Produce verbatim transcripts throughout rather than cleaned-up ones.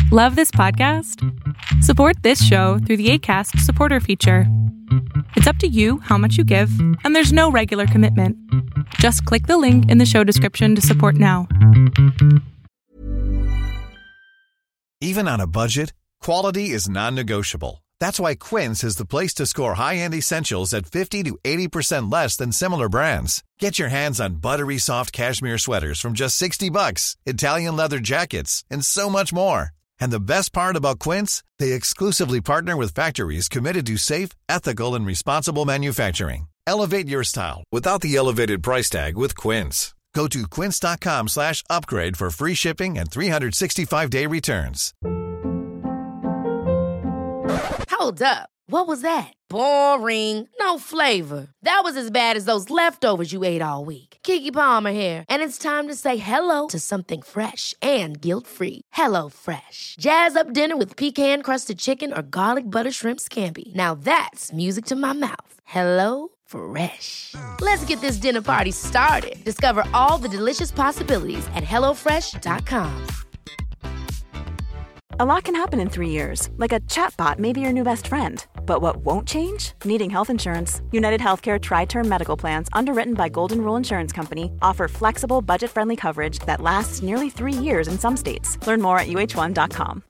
Love this podcast? Support this show through the Acast supporter feature. It's up to you how much you give, and there's no regular commitment. Just click the link in the show description to support now. Even on a budget, quality is non-negotiable. That's why Quince is the place to score high-end essentials at fifty to eighty percent less than similar brands. Get your hands on buttery soft cashmere sweaters from just sixty bucks, Italian leather jackets, and so much more. And the best part about Quince, they exclusively partner with factories committed to safe, ethical, and responsible manufacturing. Elevate your style without the elevated price tag with Quince. Go to quince.com slash upgrade for free shipping and three sixty-five day returns. Hold up. What was that? Boring. No flavor. That was as bad as those leftovers you ate all week. Keke Palmer here, and it's time to say hello to something fresh and guilt-free. Hello Fresh. Jazz up dinner with pecan-crusted chicken or garlic butter shrimp scampi. Now that's music to my mouth. Hello Fresh. Let's get this dinner party started. Discover all the delicious possibilities at hello fresh dot com. A lot can happen in three years, like a chatbot may be your new best friend. But what won't change? Needing health insurance. United Healthcare Tri-Term Medical Plans, underwritten by Golden Rule Insurance Company, offer flexible, budget-friendly coverage that lasts nearly three years in some states. Learn more at U H one dot com.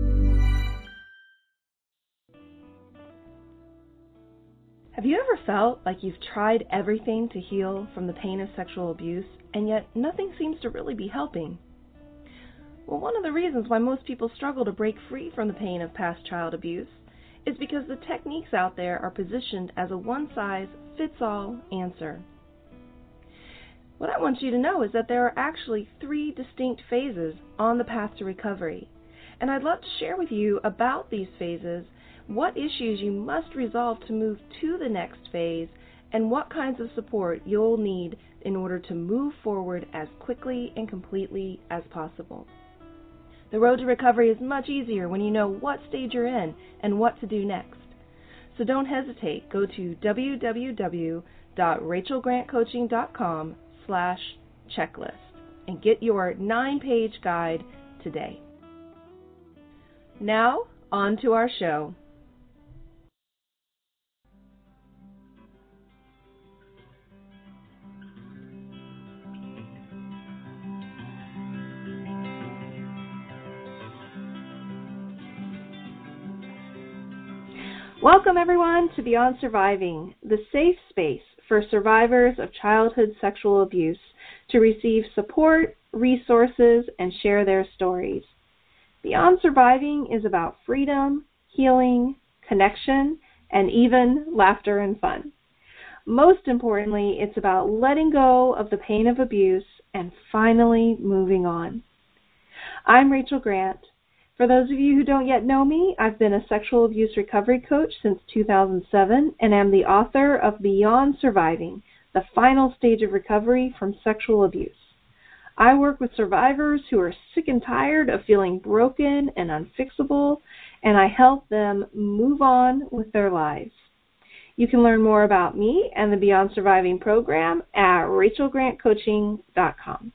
Have you ever felt like you've tried everything to heal from the pain of sexual abuse, and yet nothing seems to really be helping? Well, one of the reasons why most people struggle to break free from the pain of past child abuse is because the techniques out there are positioned as a one-size-fits-all answer. What I want you to know is that there are actually three distinct phases on the path to recovery, and I'd love to share with you about these phases, what issues you must resolve to move to the next phase, and what kinds of support you'll need in order to move forward as quickly and completely as possible. The road to recovery is much easier when you know what stage you're in and what to do next. So don't hesitate. Go to w w w dot rachel grant coaching dot com slash checklist and get your nine-page guide today. Now, on to our show. Welcome everyone to Beyond Surviving, the safe space for survivors of childhood sexual abuse to receive support, resources, and share their stories. Beyond Surviving is about freedom, healing, connection, and even laughter and fun. Most importantly, it's about letting go of the pain of abuse and finally moving on. I'm Rachel Grant. For those of you who don't yet know me, I've been a sexual abuse recovery coach since two thousand seven and am the author of Beyond Surviving, the final stage of recovery from sexual abuse. I work with survivors who are sick and tired of feeling broken and unfixable, and I help them move on with their lives. You can learn more about me and the Beyond Surviving program at rachel grant coaching dot com.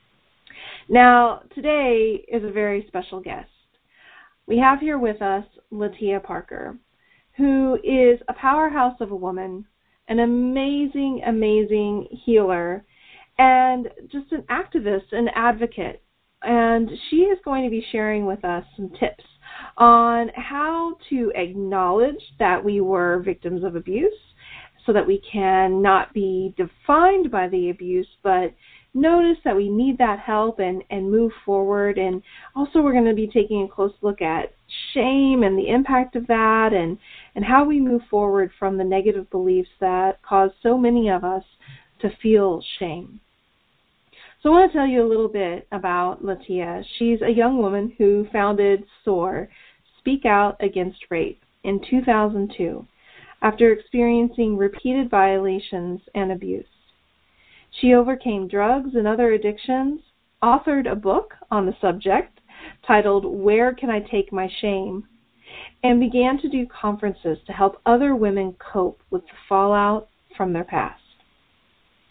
Now, today is a very special guest. We have here with us Latia Parker, who is a powerhouse of a woman, an amazing, amazing healer, and just an activist, an advocate. And she is going to be sharing with us some tips on how to acknowledge that we were victims of abuse so that we can not be defined by the abuse, but notice that we need that help and, and move forward. And also we're going to be taking a close look at shame and the impact of that and, and how we move forward from the negative beliefs that cause so many of us to feel shame. So I want to tell you a little bit about Latia. She's a young woman who founded SOAR, Speak Out Against Rape, in two thousand two, after experiencing repeated violations and abuse. She overcame drugs and other addictions, authored a book on the subject titled Where Can I Take My Shame?, and began to do conferences to help other women cope with the fallout from their past.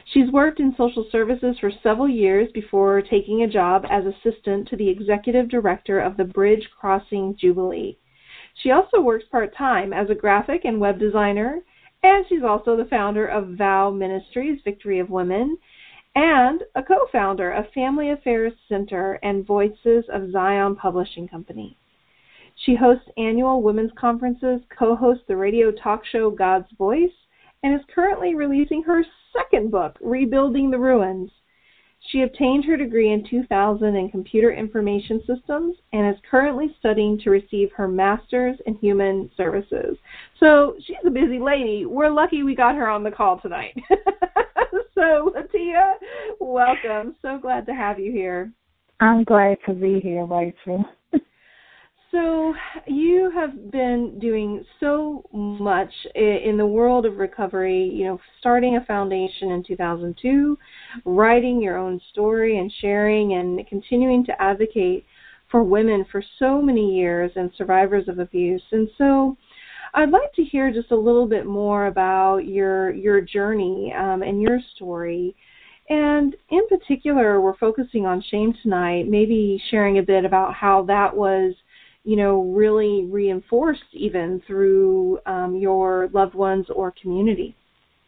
She's worked in social services for several years before taking a job as assistant to the executive director of the Bridge Crossing Jubilee. She also works part-time as a graphic and web designer, and she's also the founder of Vow Ministries, Victory of Women, and a co-founder of Family Affairs Center and Voices of Zion Publishing Company. She hosts annual women's conferences, co-hosts the radio talk show God's Voice, and is currently releasing her second book, Rebuilding the Ruins. She obtained her degree in two thousand in Computer Information Systems and is currently studying to receive her Master's in Human Services. So she's a busy lady. We're lucky we got her on the call tonight. So, Latia, welcome. So glad to have you here. I'm glad to be here, Rachel. So you have been doing so much in the world of recovery, you know, starting a foundation in two thousand two, writing your own story and sharing and continuing to advocate for women for so many years and survivors of abuse. And so I'd like to hear just a little bit more about your your journey um, and your story. And in particular, we're focusing on shame tonight, maybe sharing a bit about how that was, you know, really reinforced even through um, your loved ones or community.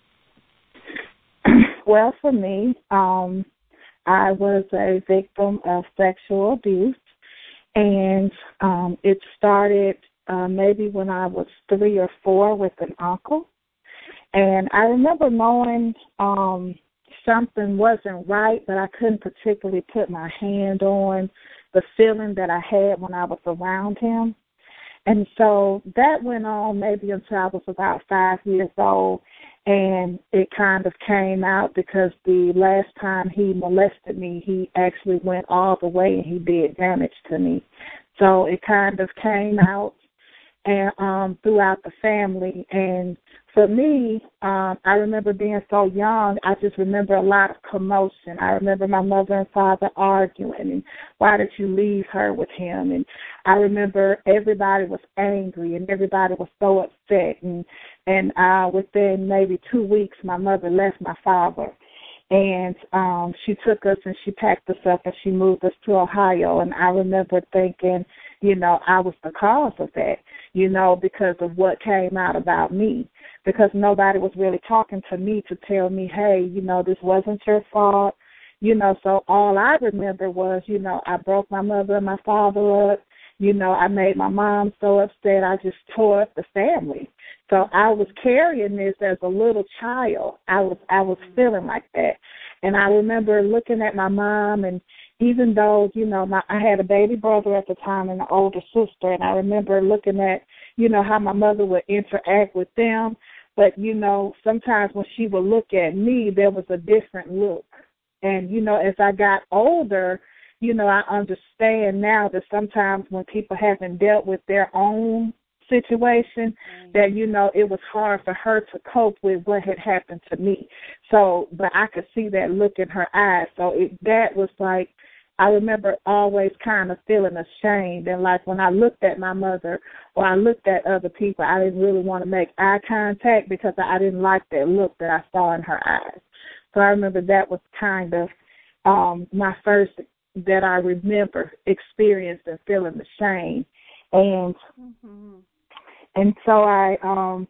Well, for me, um, I was a victim of sexual abuse, and um, it started uh, maybe when I was three or four with an uncle. And I remember knowing um, something wasn't right, but I couldn't particularly put my hand on the feeling that I had when I was around him. And so that went on maybe until I was about five years old, and it kind of came out because the last time he molested me, he actually went all the way and he did damage to me. So it kind of came out and um, throughout the family. And for me, um, I remember being so young, I just remember a lot of commotion. I remember my mother and father arguing, and why did you leave her with him? And I remember everybody was angry, and everybody was so upset. And, and uh, within maybe two weeks, my mother left my father. And um, she took us and she packed us up and she moved us to Ohio. And I remember thinking, you know, I was the cause of that, you know, because of what came out about me. Because nobody was really talking to me to tell me, hey, you know, this wasn't your fault. You know, so all I remember was, you know, I broke my mother and my father up. You know, I made my mom so upset I just tore up the family. So I was carrying this as a little child. I was I was feeling like that. And I remember looking at my mom, and even though, you know, my, I had a baby brother at the time and an older sister, and I remember looking at, you know, how my mother would interact with them. But, you know, sometimes when she would look at me, there was a different look. And, you know, as I got older, you know, I understand now that sometimes when people haven't dealt with their own situation, mm-hmm. that, you know, it was hard for her to cope with what had happened to me. So, but I could see that look in her eyes. So it, that was like, I remember always kind of feeling ashamed. And like when I looked at my mother or I looked at other people, I didn't really want to make eye contact because I didn't like that look that I saw in her eyes. So I remember that was kind of um, my first that I remember experiencing feeling the shame. And mm-hmm. and so I um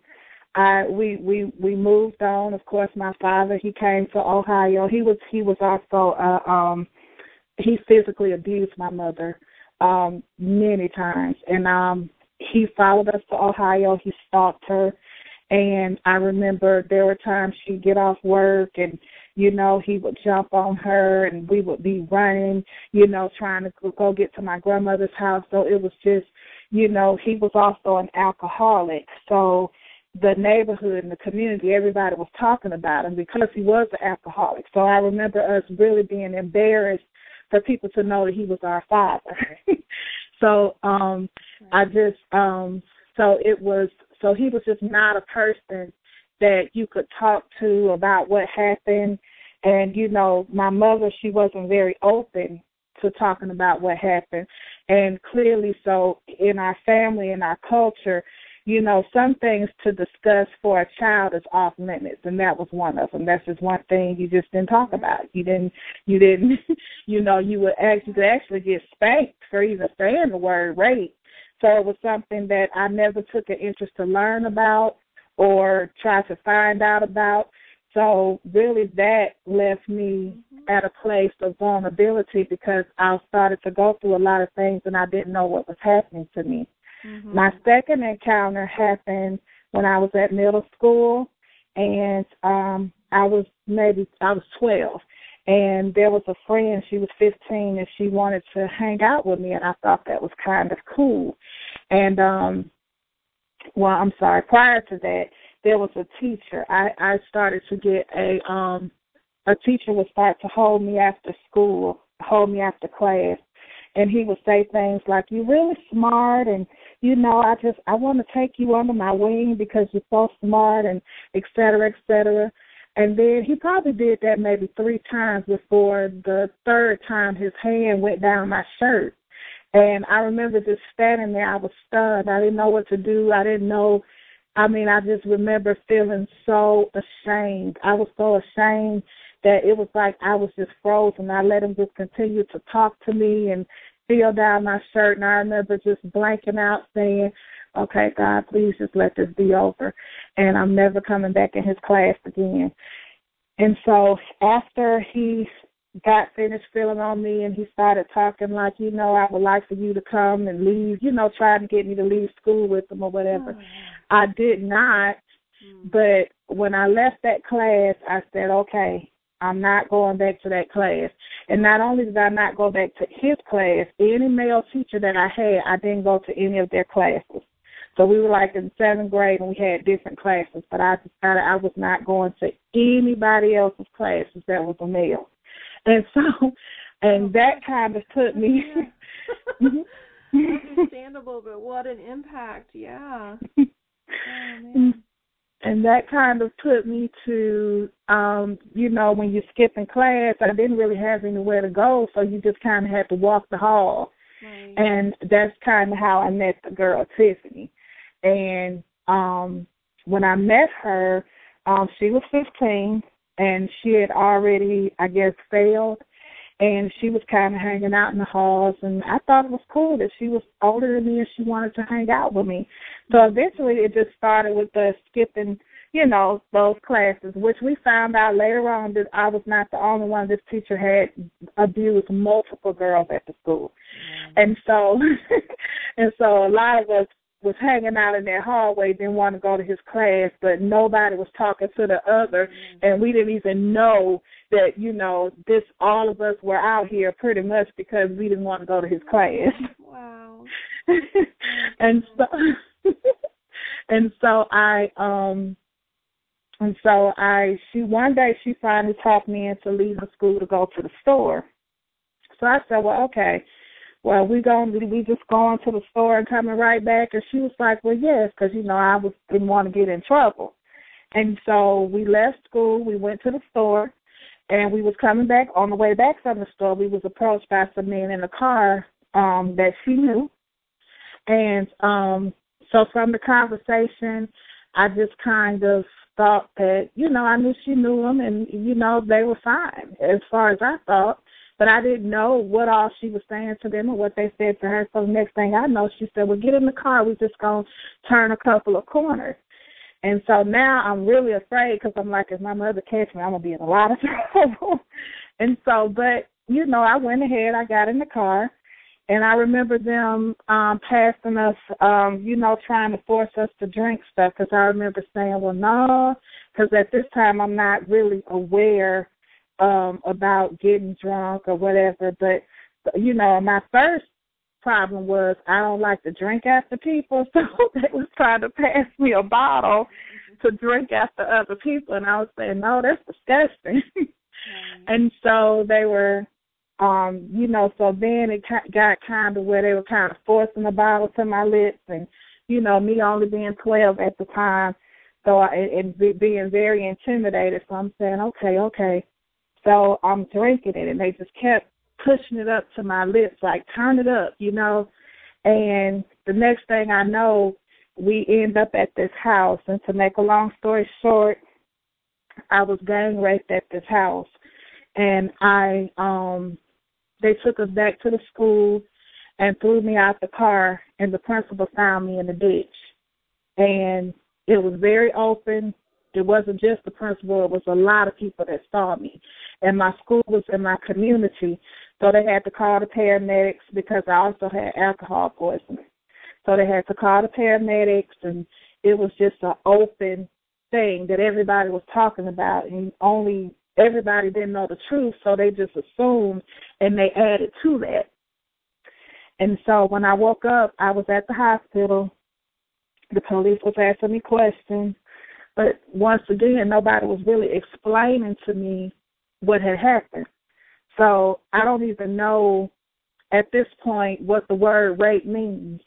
I we, we we moved on. Of course, my father, he came to Ohio. He was he was also uh, um he physically abused my mother um many times, and um he followed us to Ohio. He stalked her. And I remember there were times she'd get off work and, you know, he would jump on her and we would be running, you know, trying to go get to my grandmother's house. So it was just, you know, he was also an alcoholic. So the neighborhood and the community, everybody was talking about him because he was an alcoholic. So I remember us really being embarrassed for people to know that he was our father. so um, I just, um, so it was, So he was just not a person that you could talk to about what happened. And, you know, my mother, she wasn't very open to talking about what happened. And clearly so in our family, in our culture, you know, some things to discuss for a child is off limits, and that was one of them. That's just one thing you just didn't talk about. You didn't, you didn't, you know, you would actually, actually get spanked for even saying the word rape. So it was something that I never took an interest to learn about or try to find out about. So really that left me at a place of vulnerability because I started to go through a lot of things and I didn't know what was happening to me. Mm-hmm. My second encounter happened when I was at middle school, and um, I was maybe, I was twelve, and there was a friend, she was fifteen, and she wanted to hang out with me, and I thought that was kind of cool. And, um, well, I'm sorry, prior to that, there was a teacher. I, I started to get a, um, a teacher would start to hold me after school, hold me after class, and he would say things like, "You're really smart, and, you know, I just, I want to take you under my wing because you're so smart," and et cetera, et cetera. And then he probably did that maybe three times before the third time his hand went down my shirt. And I remember just standing there. I was stunned. I didn't know what to do. I didn't know. I mean, I just remember feeling so ashamed. I was so ashamed that it was like I was just frozen. I let him just continue to talk to me and feel down my shirt. And I remember just blanking out saying, "Okay, God, please just let this be over." And I'm never coming back in his class again. And so after he got finished feeling on me and he started talking like, "You know, I would like for you to come and leave," you know, trying to get me to leave school with him or whatever. Oh. I did not. Mm. But when I left that class, I said, okay, I'm not going back to that class. And not only did I not go back to his class, any male teacher that I had, I didn't go to any of their classes. So we were like in seventh grade and we had different classes, but I decided I was not going to anybody else's classes that was a male. And so, and that kind of put me. Understandable, but what an impact, yeah. Oh, man. And that kind of put me to, um, you know, when you're skipping class, I didn't really have anywhere to go, so you just kind of had to walk the hall. Right. And that's kind of how I met the girl, Tiffany. And um, when I met her, um, she was fifteen, and she had already, I guess, failed. And she was kind of hanging out in the halls, and I thought it was cool that she was older than me and she wanted to hang out with me. So eventually it just started with us skipping, you know, those classes, which we found out later on that I was not the only one. This teacher had abused multiple girls at the school. Mm-hmm. And so and so a lot of us was hanging out in that hallway, didn't want to go to his class, but nobody was talking to the other, mm-hmm. and we didn't even know that, you know, this, all of us were out here pretty much because we didn't want to go to his class. Wow. and so, and so I, um, and so I, she, one day she finally talked me into leaving school to go to the store. So I said, well, okay. Well, we going we just going to the store and coming right back? And she was like, well, yes, because, you know, I was didn't want to get in trouble. And so we left school, we went to the store, and we was coming back. On the way back from the store, we was approached by some men in a car um, that she knew. And um, so from the conversation, I just kind of thought that, you know, I knew she knew them, and, you know, they were fine as far as I thought. But I didn't know what all she was saying to them or what they said to her. So the next thing I know, she said, well, get in the car. We're just going to turn a couple of corners. And so now I'm really afraid because I'm like, if my mother catch me, I'm going to be in a lot of trouble. And so, but, you know, I went ahead. I got in the car. And I remember them um, passing us, um, you know, trying to force us to drink stuff because I remember saying, well, no, because at this time I'm not really aware Um, about getting drunk or whatever. But, you know, my first problem was I don't like to drink after people, so they was trying to pass me a bottle to drink after other people, and I was saying, no, that's disgusting. Mm-hmm. And so they were, um, you know, so then it got kind of where they were kind of forcing the bottle to my lips, and, you know, me only being twelve at the time, so I, and being very intimidated, so I'm saying, okay, okay. So I'm drinking it, and they just kept pushing it up to my lips, like, turn it up, you know. And the next thing I know, we end up at this house. And to make a long story short, I was gang raped at this house. And I, um, they took us back to the school and threw me out the car, and the principal found me in the ditch. And it was very open. It wasn't just the principal. It was a lot of people that saw me. And my school was in my community, so they had to call the paramedics because I also had alcohol poisoning. So they had to call the paramedics, and it was just an open thing that everybody was talking about, and only everybody didn't know the truth, so they just assumed, and they added to that. And so when I woke up, I was at the hospital. The police was asking me questions, but once again, nobody was really explaining to me what had happened. So I don't even know at this point what the word rape means.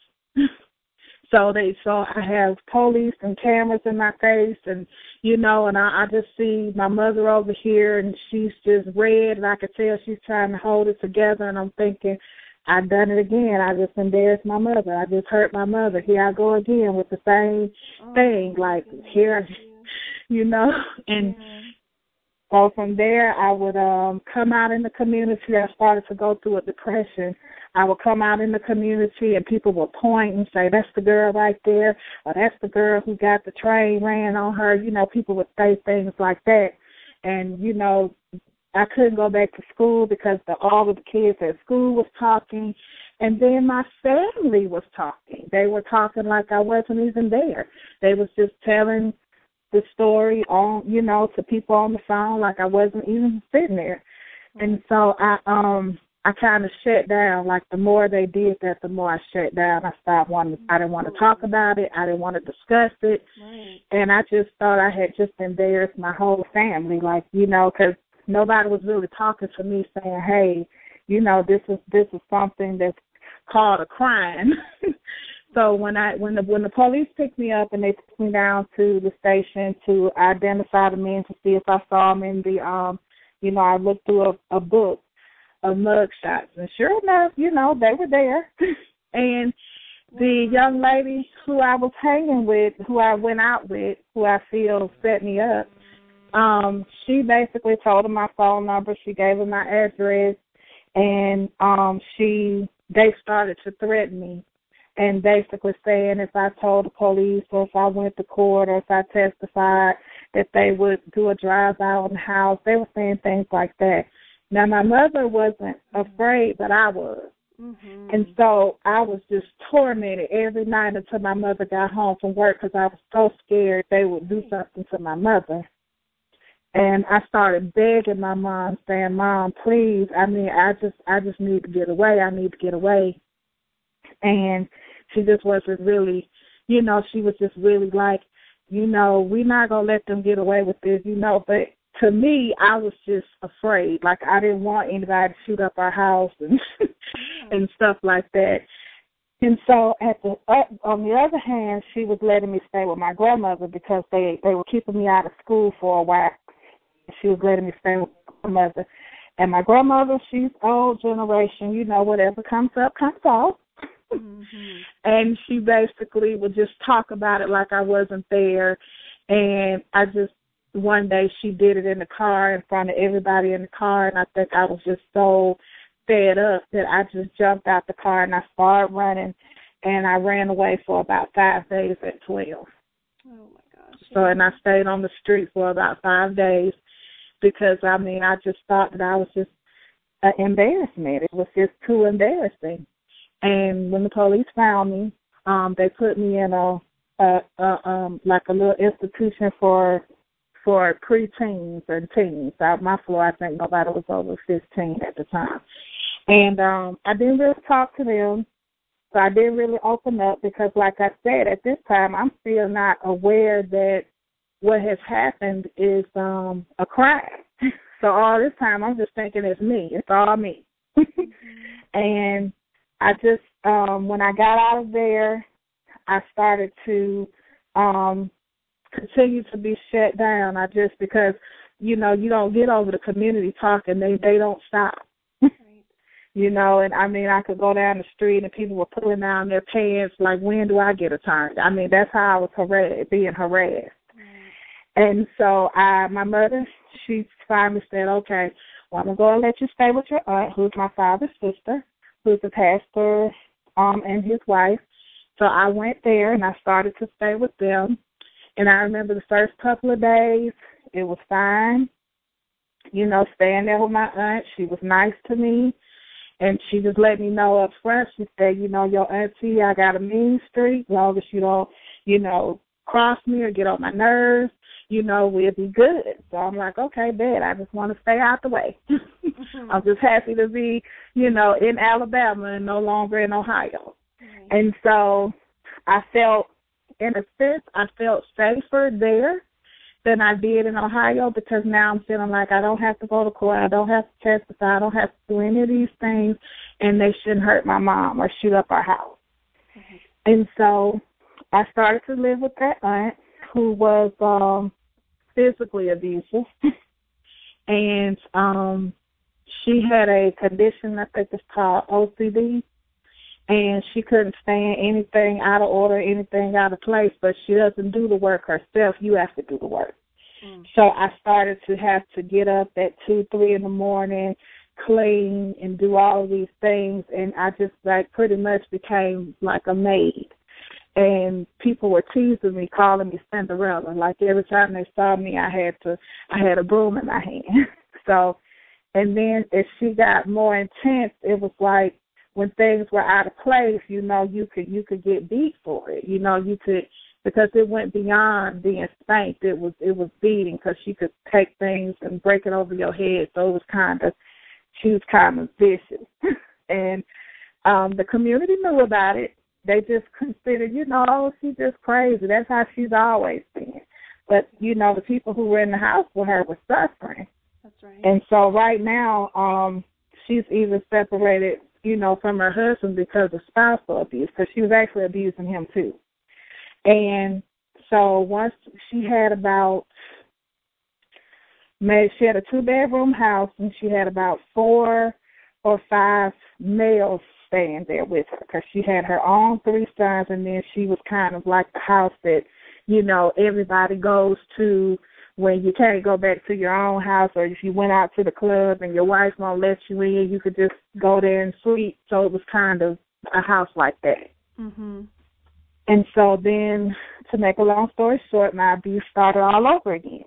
So they, so I have police and cameras in my face, and you know, and I, I just see my mother over here, and she's just red, and I could tell she's trying to hold it together, and I'm thinking, I've done it again. I just embarrassed my mother. I just hurt my mother. Here I go again with the same oh, thing, like here, you know, and. Yeah. So from there, I would um, come out in the community. I started to go through a depression. I would come out in the community, and people would point and say, that's the girl right there, or that's the girl who got the train ran on her. You know, people would say things like that. And, you know, I couldn't go back to school because the, all of the kids at school was talking. And then my family was talking. They were talking like I wasn't even there. They was just telling the story on, you know, to people on the phone like I wasn't even sitting there. And so I um I kind of shut down. Like the more they did that, the more I shut down. I stopped wanting, I didn't want to talk about it. I didn't want to discuss it. Right. And I just thought I had just embarrassed my whole family, like, you know, because nobody was really talking to me saying, hey, you know, this is this is something that's called a crime. So when I when the when the police picked me up and they took me down to the station to identify the men to see if I saw them in the um you know, I looked through a, a book of mug shots, and sure enough, you know, they were there. And the young lady who I was hanging with, who I went out with, who I feel set me up, um, she basically told them my phone number, she gave them my address, and um she they started to threaten me. And basically saying if I told the police or if I went to court or if I testified that they would do a drive-by on the house. They were saying things like that. Now, my mother wasn't afraid, but I was. Mm-hmm. And so I was just tormented every night until my mother got home from work because I was so scared they would do something to my mother. And I started begging my mom, saying, Mom, please, I mean, I just I just need to get away. I need to get away. And she just wasn't really, you know, she was just really like, you know, we're not going to let them get away with this, you know. But to me, I was just afraid. Like, I didn't want anybody to shoot up our house and and stuff like that. And so at the uh, on the other hand, she was letting me stay with my grandmother because they, they were keeping me out of school for a while. She was letting me stay with my grandmother. And my grandmother, she's old generation, you know, whatever comes up, comes out. Mm-hmm. And she basically would just talk about it like I wasn't there. And I just, one day she did it in the car in front of everybody in the car, and I think I was just so fed up that I just jumped out the car and I started running, and I ran away for about five days at twelve. Oh, my gosh. So, and I stayed on the street for about five days because, I mean, I just thought that I was just an embarrassment. It was just too embarrassing. And when the police found me, um, they put me in a, a, a um, like a little institution for for preteens and teens. Out my floor, I think nobody was over fifteen at the time. And um, I didn't really talk to them, so I didn't really open up because, like I said, at this time, I'm still not aware that what has happened is um, a crime. So all this time, I'm just thinking it's me. It's all me. And I just, um, when I got out of there, I started to um, continue to be shut down. I just, because, you know, you don't get over the community talking. They, they don't stop. Right. you know, and I mean, I could go down the street and people were pulling down their pants, like, when do I get a turn? I mean, that's how I was harassed, being harassed. Mm-hmm. And so I, my mother, she finally said, okay, well, I'm going to go and let you stay with your aunt, who's my father's sister, who's a pastor, um, and his wife. So I went there, and I started to stay with them. And I remember the first couple of days, it was fine, you know, staying there with my aunt. She was nice to me. And she just let me know up front. She said, you know, your auntie, I got a mean streak. As long as you don't, you know, cross me or get on my nerves, you know, we'll be good. So I'm like, okay, bet. I just want to stay out the way. Mm-hmm. I'm just happy to be, you know, in Alabama and no longer in Ohio. Mm-hmm. And so I felt, in a sense, I felt safer there than I did in Ohio, because now I'm feeling like I don't have to go to court, I don't have to testify, I don't have to do any of these things, and they shouldn't hurt my mom or shoot up our house. Mm-hmm. And so I started to live with that aunt who was um, physically abusive, and um, she had a condition I think it's called O C D, and she couldn't stand anything out of order, anything out of place, but she doesn't do the work herself. You have to do the work. Mm. So I started to have to get up at two, three in the morning, clean, and do all of these things, and I just, like, pretty much became like a maid. And people were teasing me, calling me Cinderella. Like, every time they saw me, I had to, I had a broom in my hand. So, and then as she got more intense, it was like, when things were out of place, you know, you could you could get beat for it. You know, you could, because it went beyond being spanked. It was it was beating, because she could take things and break it over your head. So it was kind of, she was kind of vicious. And um, the community knew about it. They just considered, you know, oh, she's just crazy. That's how she's always been. But, you know, the people who were in the house with her were suffering. That's right. And so right now, um, she's even separated, you know, from her husband because of spousal abuse, because she was actually abusing him too. And so once she had about, maybe she had a two-bedroom house, and she had about four or five males staying there with her, because she had her own three sons, and then she was kind of like the house that, you know, everybody goes to when you can't go back to your own house, or if you went out to the club and your wife won't let you in, you could just go there and sleep. So it was kind of a house like that. Mm-hmm. And so then, to make a long story short, my abuse started all over again.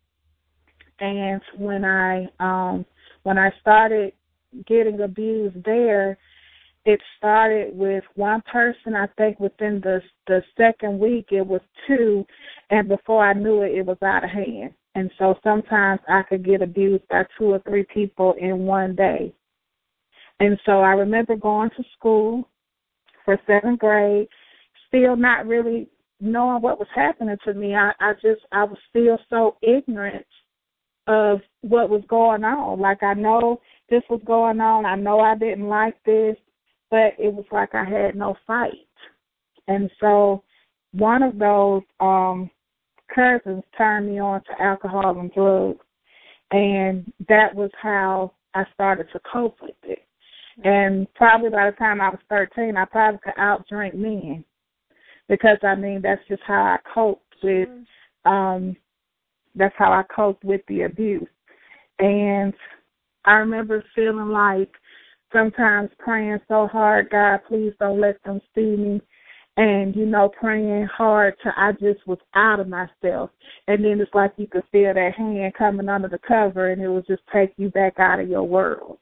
And when I um, when I started getting abused there, it started with one person. I think within the the second week it was two, and before I knew it, it was out of hand. And so sometimes I could get abused by two or three people in one day. And so I remember going to school for seventh grade, still not really knowing what was happening to me. I, I just, I was still so ignorant of what was going on. Like, I know this was going on. I know I didn't like this, but it was like I had no fight. And so one of those um, cousins turned me on to alcohol and drugs, and that was how I started to cope with it. And probably by the time I was thirteen, I probably could outdrink men, because, I mean, that's just how I coped with, um, that's how I coped with the abuse. And I remember feeling like sometimes praying so hard, God, please don't let them see me. And, you know, praying hard till I just was out of myself. And then it's like you could feel that hand coming under the cover, and it would just take you back out of your world.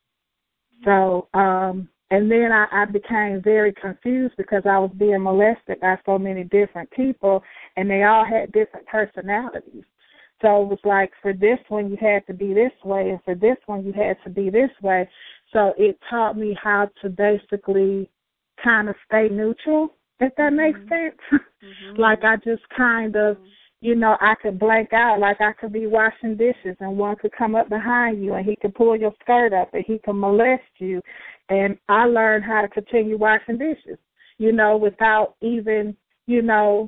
So, um, and then I, I became very confused, because I was being molested by so many different people, and they all had different personalities. So it was like, for this one, you had to be this way, and for this one, you had to be this way. So it taught me how to basically kind of stay neutral, if that makes sense. Mm-hmm. Like, I just kind of, you know, I could blank out. Like, I could be washing dishes, and one could come up behind you, and he could pull your skirt up, and he could molest you. And I learned how to continue washing dishes, you know, without even, you know,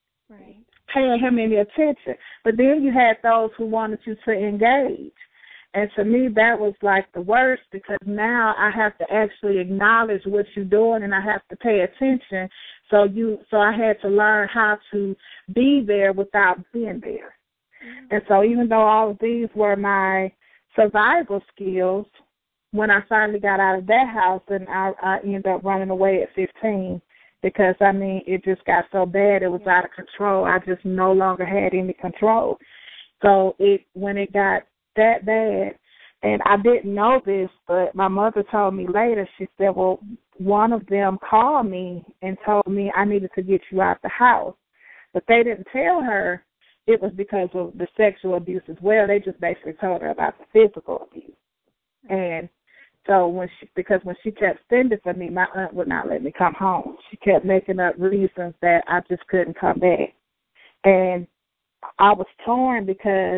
right, paying him any attention. But then you had those who wanted you to engage. And to me, that was like the worst, because now I have to actually acknowledge what you're doing, and I have to pay attention. So you, so I had to learn how to be there without being there. Mm-hmm. And so even though all of these were my survival skills, when I finally got out of that house, and I, I ended up running away at fifteen, because, I mean, it just got so bad, it was out of control. I just no longer had any control. So it when it got that bad, and I didn't know this, but my mother told me later, she said, well, one of them called me and told me I needed to get you out the house. But they didn't tell her it was because of the sexual abuse as well. They just basically told her about the physical abuse. And so when she, because when she kept sending for me, my aunt would not let me come home. She kept making up reasons that I just couldn't come back. And I was torn, because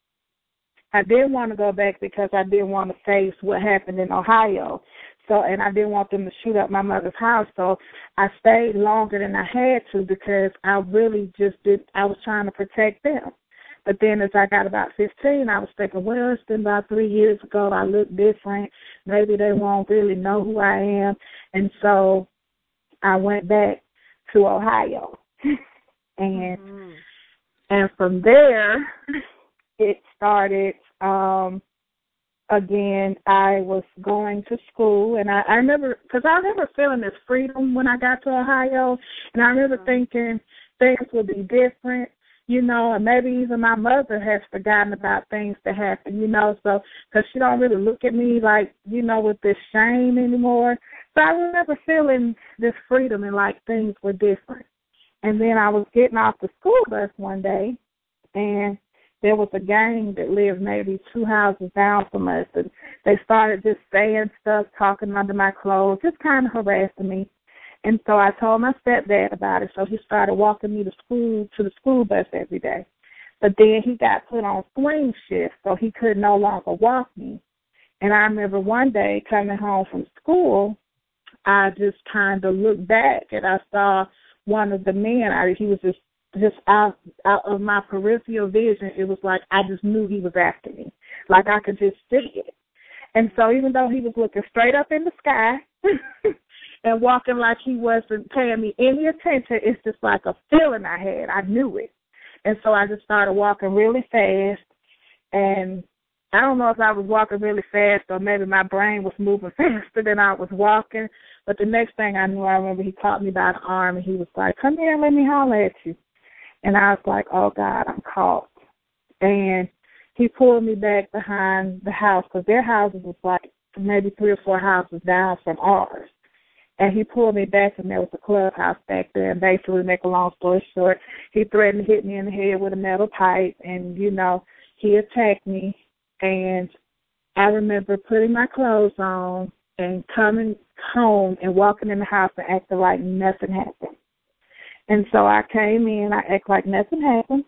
I didn't want to go back, because I didn't want to face what happened in Ohio. So, and I didn't want them to shoot up my mother's house. So I stayed longer than I had to, because I really just did, I was trying to protect them. But then as I got about fifteen, I was thinking, well, it's been about three years ago. I look different. Maybe they won't really know who I am. And so I went back to Ohio. and mm-hmm. and from there, it started, um, again, I was going to school, and I, I remember, because I remember feeling this freedom when I got to Ohio, and I remember mm-hmm. thinking things would be different, you know, and maybe even my mother has forgotten about things that happened, you know, so, because she don't really look at me like, you know, with this shame anymore. So I remember feeling this freedom and like things were different. And then I was getting off the school bus one day, and there was a gang that lived maybe two houses down from us, and they started just saying stuff, talking under my clothes, just kind of harassing me. And so I told my stepdad about it, so he started walking me to school, to the school bus every day. But then he got put on swing shift, so he could no longer walk me. And I remember one day coming home from school, I just kind of looked back, and I saw one of the men. I, he was just just out, out of my peripheral vision. It was like I just knew he was after me, like I could just see it. And so even though he was looking straight up in the sky and walking like he wasn't paying me any attention, it's just like a feeling I had. I knew it. And so I just started walking really fast, and I don't know if I was walking really fast or maybe my brain was moving faster than I was walking, but the next thing I knew, I remember he caught me by the arm, and he was like, come here, let me holler at you. And I was like, oh, God, I'm caught. And he pulled me back behind the house, because their houses was like maybe three or four houses down from ours. And he pulled me back, and there was a clubhouse back there. And basically, to make a long story short, he threatened to hit me in the head with a metal pipe. And, you know, he attacked me. And I remember putting my clothes on and coming home and walking in the house and acting like nothing happened. And so I came in, I act like nothing happened.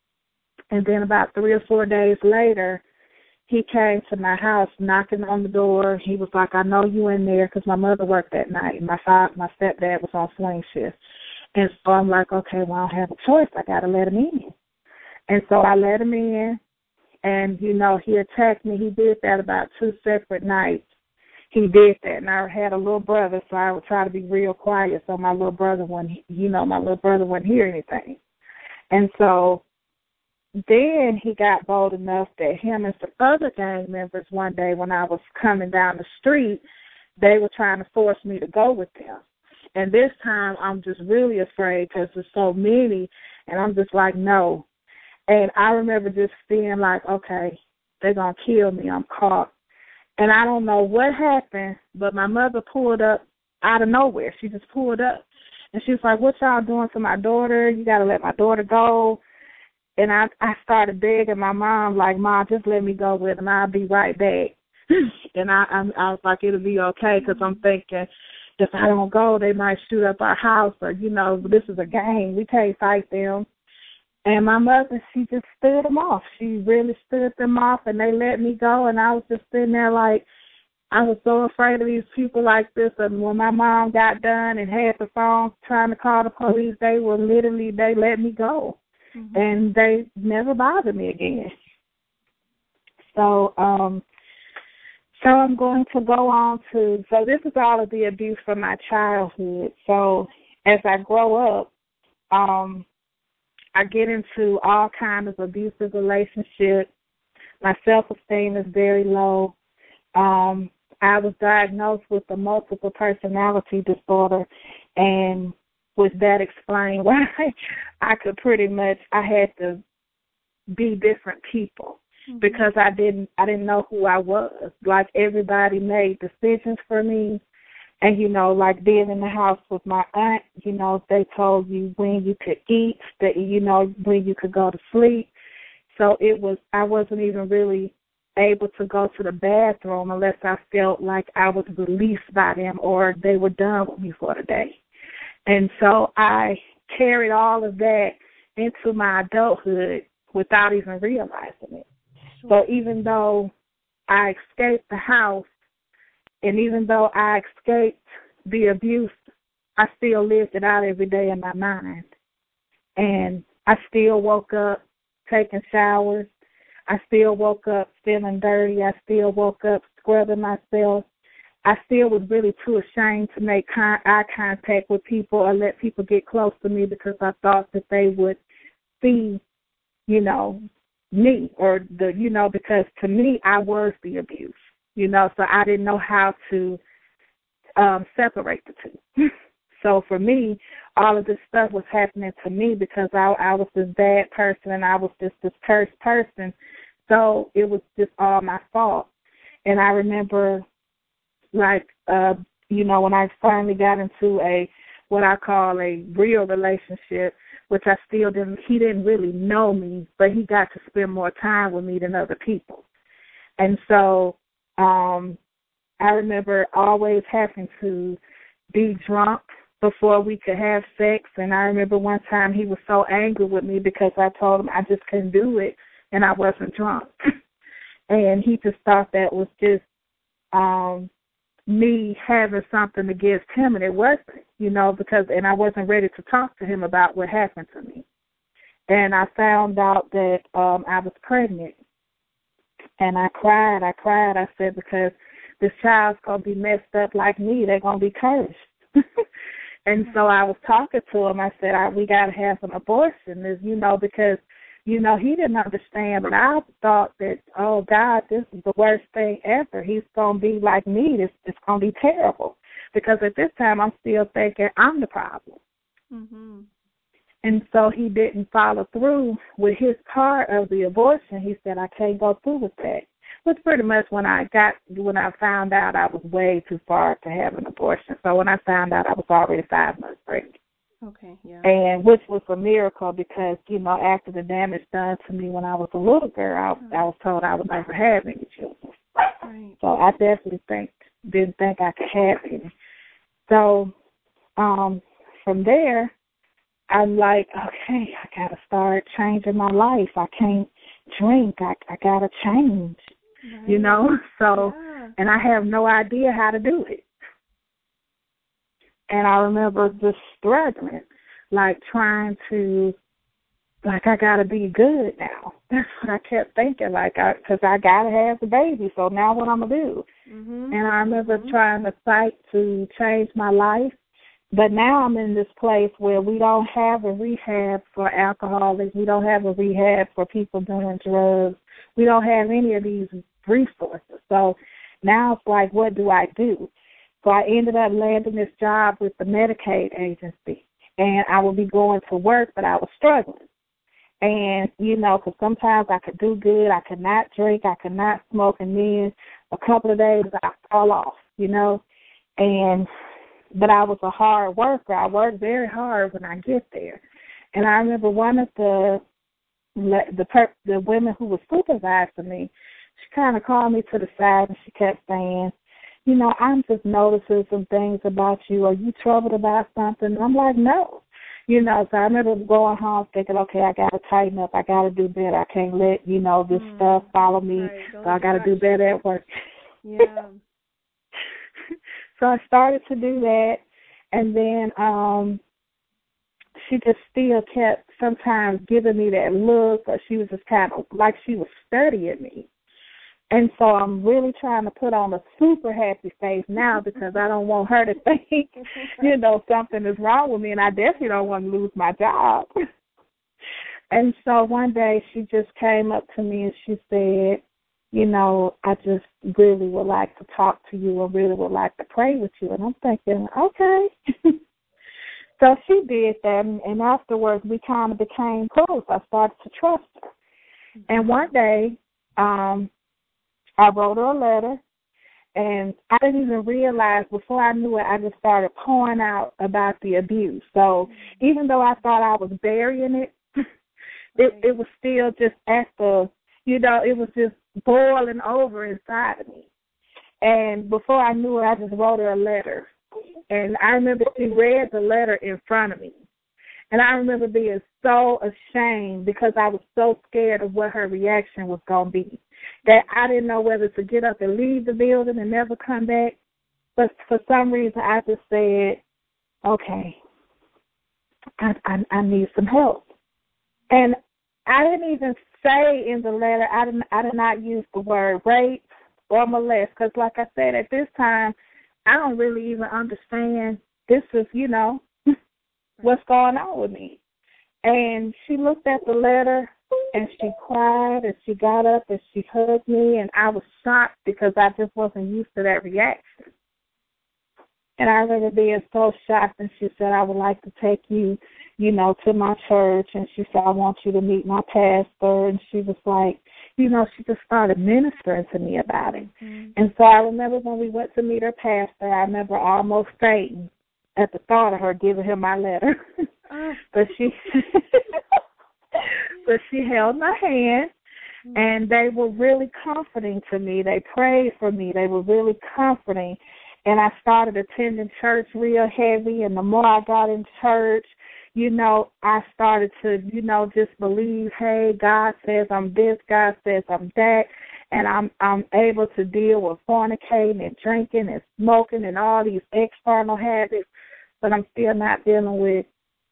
And then about three or four days later, he came to my house knocking on the door. He was like, I know you in there, because my mother worked that night. And my father, my stepdad was on swing shift. And so I'm like, okay, well, I don't have a choice. I got to let him in. And so I let him in. And, you know, he attacked me. He did that about two separate nights. He did that, and I had a little brother, so I would try to be real quiet so my little brother wouldn't, you know, my little brother wouldn't hear anything. And so then he got bold enough that him and some other gang members one day when I was coming down the street, they were trying to force me to go with them. And this time I'm just really afraid because there's so many, and I'm just like, no. And I remember just feeling like, okay, they're going to kill me. I'm caught. And I don't know what happened, but my mother pulled up out of nowhere. She just pulled up. And she was like, what y'all doing to my daughter? You got to let my daughter go. And I, I started begging my mom, like, Mom, just let me go with him. I'll be right back. And I, I, I was like, it'll be okay, because I'm thinking if I don't go, they might shoot up our house, or, you know, this is a gang. We can't fight them. And my mother, she just stood them off. She really stood them off, and they let me go. And I was just sitting there like, I was so afraid of these people like this. And when my mom got done and had the phone trying to call the police, they were literally, they let me go. Mm-hmm. And they never bothered me again. so, um, so I'm going to go on to, so this is all of the abuse from my childhood. So as I grow up, um, I get into all kinds of abusive relationships. My self-esteem is very low. Um, I was diagnosed with a multiple personality disorder, and with that explained why I could pretty much, I had to be different people mm-hmm. because I didn't, I didn't know who I was. Like, everybody made decisions for me. And, you know, like being in the house with my aunt, you know, they told you when you could eat, that, you know, when you could go to sleep. So it was, I wasn't even really able to go to the bathroom unless I felt like I was released by them or they were done with me for the day. And so I carried all of that into my adulthood without even realizing it. Sure. So even though I escaped the house, and even though I escaped the abuse, I still lived it out every day in my mind. And I still woke up taking showers. I still woke up feeling dirty. I still woke up scrubbing myself. I still was really too ashamed to make con- eye contact with people or let people get close to me because I thought that they would see, you know, me or the, you know, because to me, I was the abuse. You know, so I didn't know how to um, separate the two. So for me, all of this stuff was happening to me because I, I was this bad person and I was just this cursed person. So it was just all my fault. And I remember, like, uh, you know, when I finally got into a what I call a real relationship, which I still didn't, he didn't really know me, but he got to spend more time with me than other people. And so Um, I remember always having to be drunk before we could have sex, and I remember one time he was so angry with me because I told him I just couldn't do it, and I wasn't drunk. And he just thought that was just um, me having something against him, and it wasn't, you know, because, and I wasn't ready to talk to him about what happened to me. And I found out that um, I was pregnant. And I cried, I cried, I said, because this child's going to be messed up like me. They're going to be cursed. And so I was talking to him. I said, I, we got to have an abortion, this, you know, because, you know, he didn't understand. But I thought that, oh, God, this is the worst thing ever. He's going to be like me. This It's going to be terrible. Because at this time, I'm still thinking I'm the problem. Mm-hmm. And so he didn't follow through with his part of the abortion. He said, I can't go through with that. Which pretty much when I got, when I found out I was way too far to have an abortion. So when I found out I was already five months pregnant. Okay, yeah. And which was a miracle because, you know, after the damage done to me when I was a little girl, I, mm-hmm. I was told I would never have any children. Right. So I definitely think, didn't think I could have any. So um, from there, I'm like, okay, I got to start changing my life. I can't drink. I, I got to change, right. you know? So, yeah. And I have no idea how to do it. And I remember just struggling, like trying to, like, I got to be good now. That's what I kept thinking, like, because I, I got to have the baby, so now what I'm going to do? Mm-hmm. And I remember mm-hmm. trying to fight to change my life. But now I'm in this place where we don't have a rehab for alcoholics. We don't have a rehab for people doing drugs. We don't have any of these resources. So now it's like, what do I do? So I ended up landing this job with the Medicaid agency. And I would be going to work, but I was struggling. And, you know, because sometimes I could do good. I could not drink. I could not smoke. And then a couple of days I fall off, you know. And but I was a hard worker. I worked very hard when I get there. And I remember one of the the the women who was supervising me, she kind of called me to the side and she kept saying, you know, I'm just noticing some things about you. Are you troubled about something? And I'm like, no. You know, so I remember going home thinking, okay, I got to tighten up. I got to do better. I can't let, you know, this mm, stuff follow me. Right. So I got to do better at work. Yeah. So I started to do that, and then um, she just still kept sometimes giving me that look, or she was just kind of like she was studying me. And so I'm really trying to put on a super happy face now because I don't want her to think, you know, something is wrong with me, and I definitely don't want to lose my job. And so one day she just came up to me and she said, you know, I just really would like to talk to you and really would like to pray with you. And I'm thinking, okay. So she did that, and, and afterwards we kind of became close. I started to trust her. And one day um, I wrote her a letter, and I didn't even realize, before I knew it, I just started pouring out about the abuse. So even though I thought I was burying it, it, it was still just at the, you know, it was just boiling over inside of me. And before I knew it, I just wrote her a letter. And I remember she read the letter in front of me. And I remember being so ashamed because I was so scared of what her reaction was going to be, that I didn't know whether to get up and leave the building and never come back. But for some reason, I just said, okay, I, I, I need some help. And I didn't even say in the letter, I didn't, I did not use the word rape or molest, because like I said, at this time, I don't really even understand this is, you know, what's going on with me. And she looked at the letter, and she cried, and she got up, and she hugged me, and I was shocked because I just wasn't used to that reaction. And I remember being so shocked, and she said, I would like to take you, you know, to my church. And she said, I want you to meet my pastor. And she was like, you know, she just started ministering to me about it. Mm-hmm. And so I remember when we went to meet her pastor, I remember almost fainting at the thought of her giving him my letter. Oh. But she but she held my hand, mm-hmm. and they were really comforting to me. They prayed for me. They were really comforting. And I started attending church real heavy, and the more I got in church, you know, I started to, you know, just believe, hey, God says I'm this, God says I'm that, and I'm I'm able to deal with fornicating and drinking and smoking and all these external habits, but I'm still not dealing with,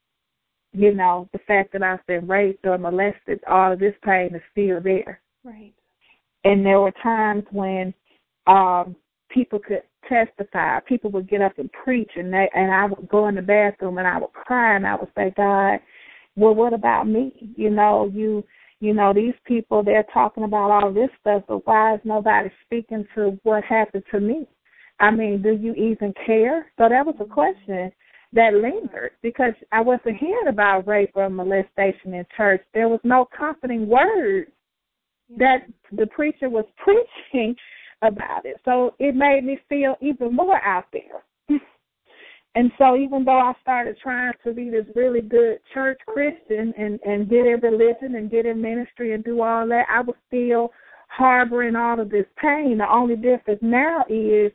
you know, the fact that I've been raped or molested. All of this pain is still there. Right. And there were times when um, people could testify. People would get up and preach, and they and I would go in the bathroom and I would cry, and I would say, God, well, what about me? You know, you you know, these people, they're talking about all this stuff, but why is nobody speaking to what happened to me? I mean, do you even care? So that was a question that lingered, because I wasn't hearing about rape or molestation in church. There was no comforting word that the preacher was preaching about it. So it made me feel even more out there. And so even though I started trying to be this really good church Christian and, and get in religion and get in ministry and do all that, I was still harboring all of this pain. The only difference now is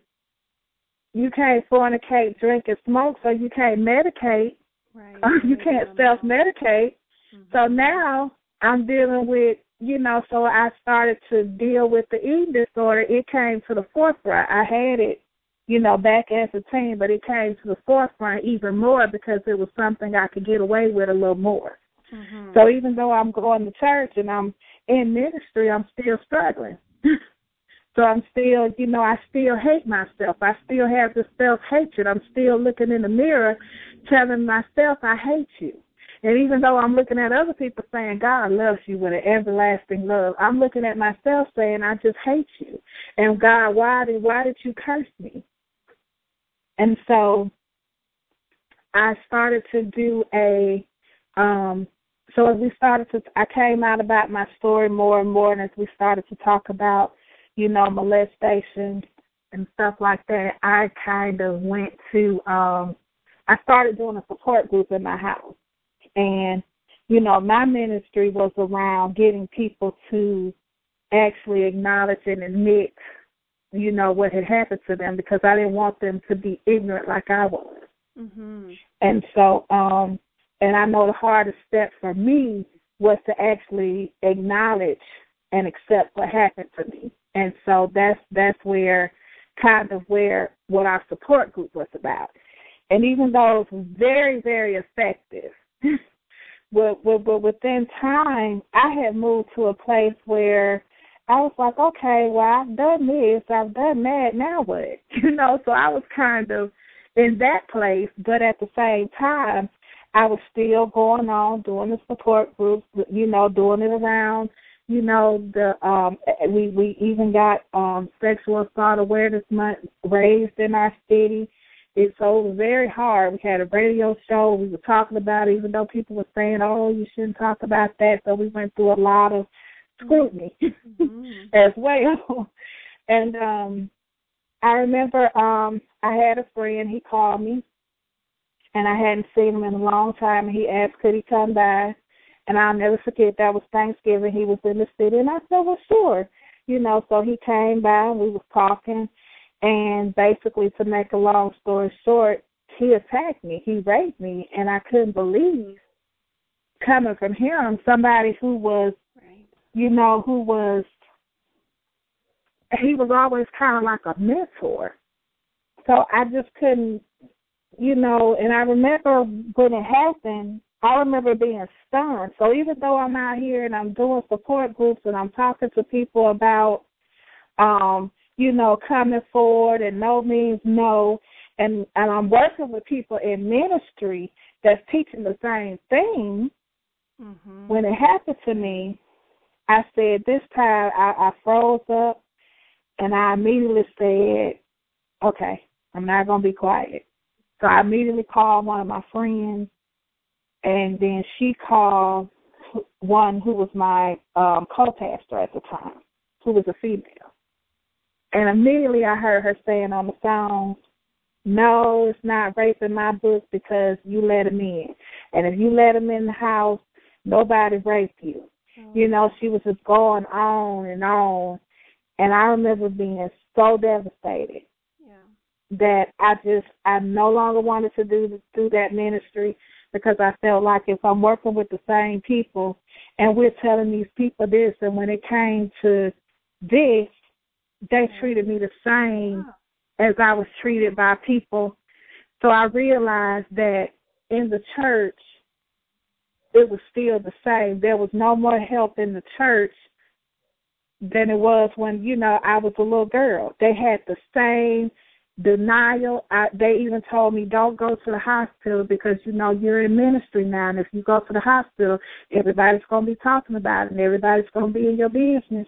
you can't fornicate, drink, and smoke, so you can't medicate. Right. You can't self-medicate. Mm-hmm. So now I'm dealing with, you know, so I started to deal with the eating disorder. It came to the forefront. I had it, you know, back as a teen, but it came to the forefront even more because it was something I could get away with a little more. Mm-hmm. So even though I'm going to church and I'm in ministry, I'm still struggling. So I'm still, you know, I still hate myself. I still have this self-hatred. I'm still looking in the mirror telling myself I hate you. And even though I'm looking at other people saying God loves you with an everlasting love, I'm looking at myself saying I just hate you. And God, why did why did you curse me? And so I started to do a, um, so as we started to, I came out about my story more and more, and as we started to talk about, you know, molestation and stuff like that, I kind of went to, um, I started doing a support group in my house. And, you know, my ministry was around getting people to actually acknowledge and admit, you know, what had happened to them, because I didn't want them to be ignorant like I was. Mm-hmm. And so, um, and I know the hardest step for me was to actually acknowledge and accept what happened to me. And so that's that's where kind of where what our support group was about. And even though it was very, very effective, but, but, but within time, I had moved to a place where I was like, okay, well, I've done this, I've done that, now what? You know, so I was kind of in that place, but at the same time, I was still going on, doing the support groups, you know, doing it around, you know, the um, we, we even got um, Sexual Assault Awareness Month raised in our city. It, so it was very hard. We had a radio show we were talking about it, even though people were saying, oh, you shouldn't talk about that. So we went through a lot of scrutiny mm-hmm. as well. And um, I remember um, I had a friend, he called me, and I hadn't seen him in a long time, and he asked could he come by. And I'll never forget, that was Thanksgiving. He was in the city, and I said, well, sure. You know, so he came by, and we was talking, and basically, to make a long story short, he attacked me. He raped me, and I couldn't believe, coming from him, somebody who was, right. you know, who was, he was always kind of like a mentor. So I just couldn't, you know, and I remember when it happened, I remember being stunned. So even though I'm out here and I'm doing support groups and I'm talking to people about, um, you know, coming forward and no means no, and, and I'm working with people in ministry that's teaching the same thing, mm-hmm. when it happened to me, I said this time I, I froze up and I immediately said, okay, I'm not going to be quiet. So I immediately called one of my friends, and then she called one who was my um, co-pastor at the time, who was a female. And immediately I heard her saying on the phone, no, it's not rape in my book because you let him in. And if you let him in the house, nobody raped you. Oh. You know, she was just going on and on. And I remember being so devastated. That I just, I no longer wanted to do do that ministry because I felt like if I'm working with the same people and we're telling these people this, and when it came to this, they treated me the same as I was treated by people. So I realized that in the church, it was still the same. There was no more help in the church than it was when, you know, I was a little girl. They had the same denial. I, they even told me, don't go to the hospital because, you know, you're in ministry now, and if you go to the hospital, everybody's going to be talking about it, and everybody's going to be in your business.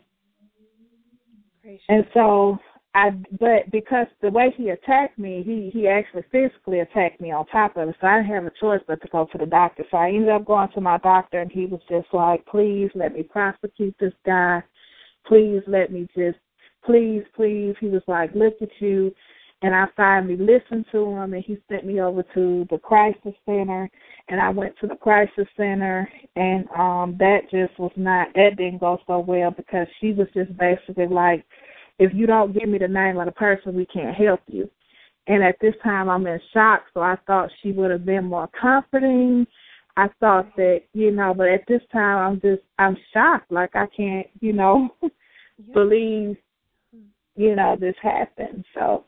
Gracious. And so, I, but because the way he attacked me, he, he actually physically attacked me on top of it, so I didn't have a choice but to go to the doctor. So I ended up going to my doctor, and he was just like, please let me prosecute this guy. Please let me just, please, please. He was like, look at you. And I finally listened to him, and he sent me over to the Crisis Center, and I went to the Crisis Center, and um, that just was not, that didn't go so well because she was just basically like, if you don't give me the name of the person, we can't help you. And at this time, I'm in shock, so I thought she would have been more comforting. I thought that, you know, but at this time, I'm just, I'm shocked. Like, I can't, you know, yeah. believe, you know, this happened. So.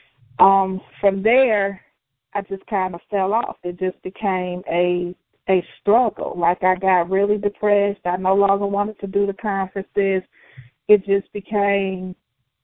Um, from there, I just kind of fell off. It just became a a struggle. Like, I got really depressed. I no longer wanted to do the conferences. It just became,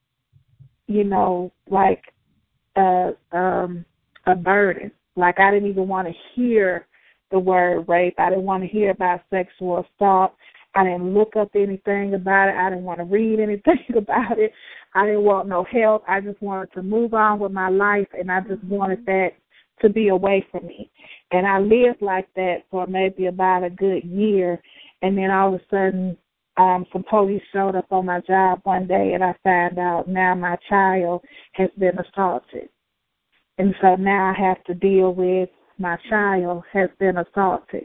you know, like a, um, a burden. Like, I didn't even want to hear the word rape. I didn't want to hear about sexual assault. I didn't look up anything about it. I didn't want to read anything about it. I didn't want no help. I just wanted to move on with my life, and I just wanted that to be away from me. And I lived like that for maybe about a good year, and then all of a sudden um, some police showed up on my job one day, and I found out now my child has been assaulted. And so now I have to deal with my child has been assaulted.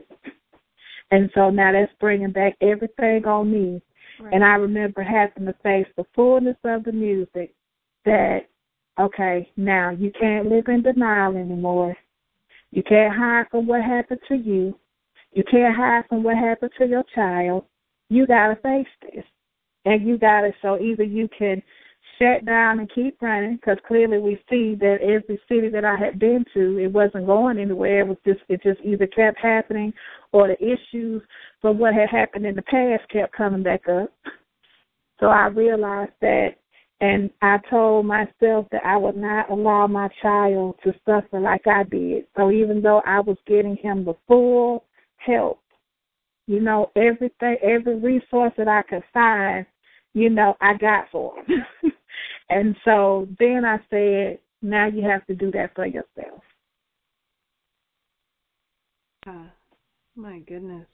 And so now that's bringing back everything on me. Right. And I remember having to face the fullness of the music that, okay, now you can't live in denial anymore. You can't hide from what happened to you. You can't hide from what happened to your child. You got to face this. And you got to, so either you can shut down and keep running, because clearly we see that every city that I had been to, it wasn't going anywhere. It was just, it just either kept happening, or the issues from what had happened in the past kept coming back up. So I realized that, and I told myself that I would not allow my child to suffer like I did. So even though I was getting him the full help, you know, everything, every resource that I could find, you know, I got for him. And so then I said, now you have to do that for yourself. Uh, my goodness.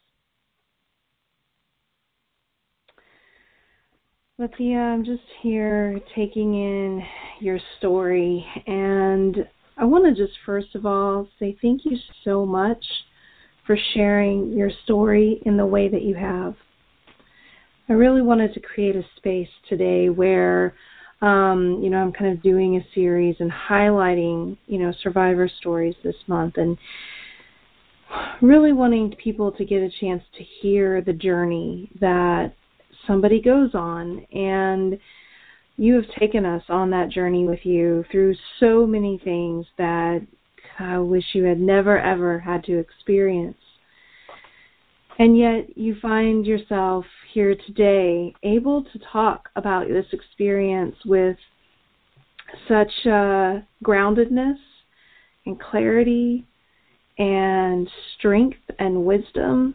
Latia, I'm just here taking in your story, and I want to just first of all say thank you so much for sharing your story in the way that you have. I really wanted to create a space today where, um, you know, I'm kind of doing a series and highlighting, you know, survivor stories this month, and really wanting people to get a chance to hear the journey that somebody goes on. And you have taken us on that journey with you through so many things that I wish you had never, ever had to experience. And yet you find yourself here today able to talk about this experience with such uh, groundedness and clarity and strength and wisdom.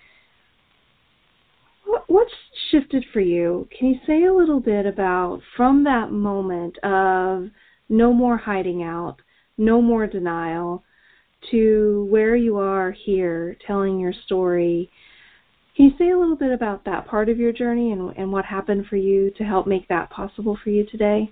What's shifted for you? Can you say a little bit about, from that moment of no more hiding out, no more denial, to where you are here telling your story? Can you say a little bit about that part of your journey and, and what happened for you to help make that possible for you today?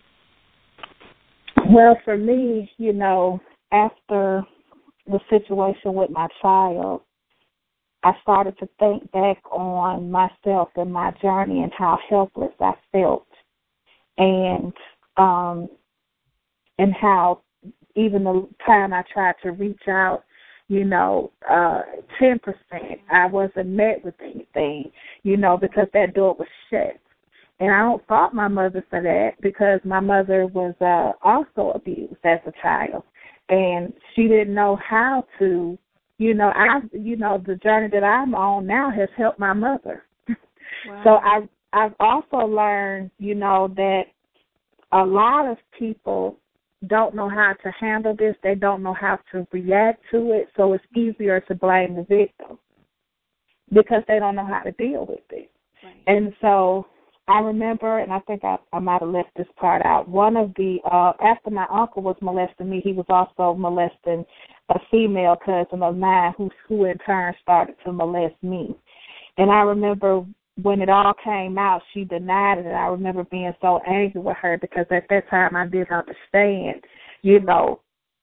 Well, for me, you know, after the situation with my child, I started to think back on myself and my journey and how helpless I felt, and um, and how even the time I tried to reach out, you know, uh, ten percent, I wasn't met with anything, you know, because that door was shut. And I don't fault my mother for that, because my mother was uh, also abused as a child, and she didn't know how to. You know, I, you know, the journey that I'm on now has helped my mother. Wow. So I, I've also learned, you know, that a lot of people don't know how to handle this. They don't know how to react to it. So it's easier to blame the victim because they don't know how to deal with it. Right. And so I remember, and I think I, I might have left this part out, one of the, uh, after my uncle was molesting me, he was also molesting a female cousin of mine who, who in turn started to molest me. And I remember when it all came out, she denied it. And I remember being so angry with her because at that time I didn't understand, you know,